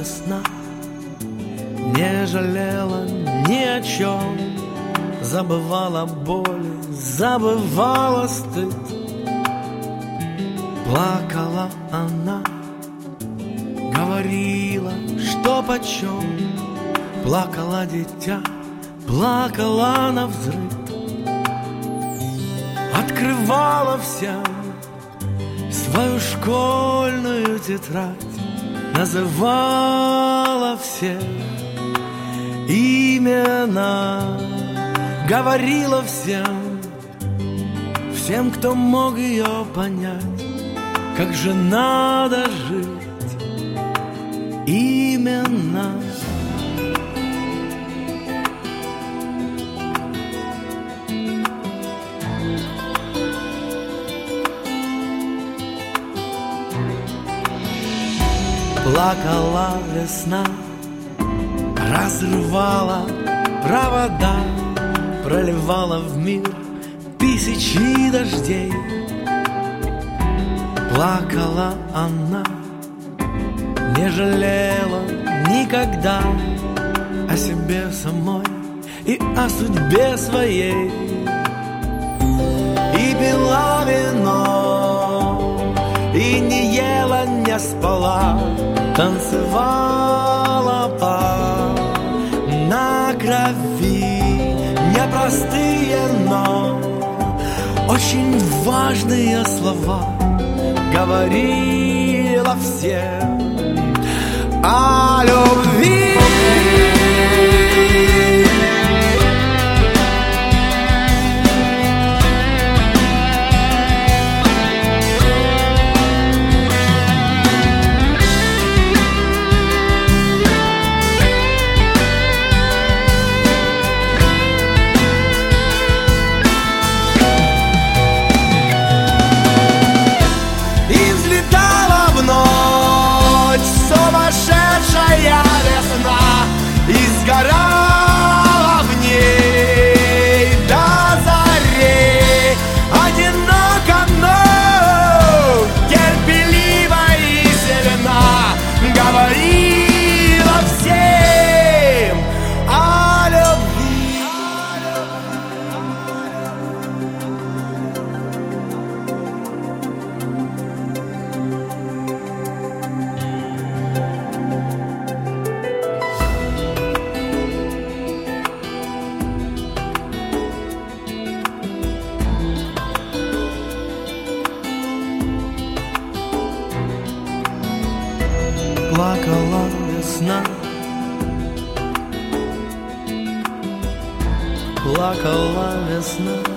весна, не жалела ни о чем, забывала боль, забывала стыд. Плакала она, говорила, что почем. Плакала дитя, плакала навзрыд. Открывала всем свою школьную тетрадь, называла всех имена, говорила всем, кто мог ее понять, как же надо жить именно. Плакала весна, разрывала провода, проливала в мир тысячи дождей. Плакала она, не жалела никогда о себе самой и о судьбе своей. И пила вино, и не ела, не спала, танцевала на крови. Непростые, но очень важные слова говорила всем о любви. Сумасшедшая весна, и сгорала в ней до зари. Одиноко, но терпеливо и сильна говорила всем о любви. Плакала весна, плакала весна.